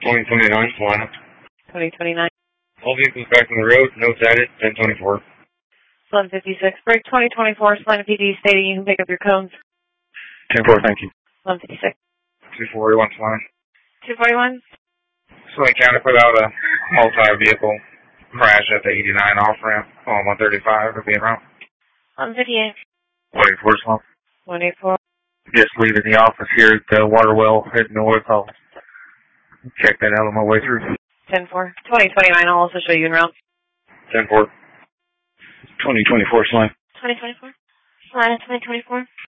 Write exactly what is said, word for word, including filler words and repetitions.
twenty twenty-nine, Solana. twenty twenty-nine. All vehicles back on the road, no cited, ten twenty-four. eleven fifty-six. Break twenty twenty-four, Solana P D stating you can pick up your cones. ten four, thank you. eleven fifty-six. two forty-one, Solana. two forty-one. Solana County put out a multi-vehicle crash at the eighty-nine off-ramp on one thirty-five to be around. eleven fifty-eight. one eighty-four, Solana. one eighty-four. Just leaving the office here at the water well, heading north. I'll check that out on my way through. ten four. twenty twenty-nine, I'll also show you en route. ten four. twenty twenty-four, Solana. twenty twenty-four. Solana twenty twenty-four.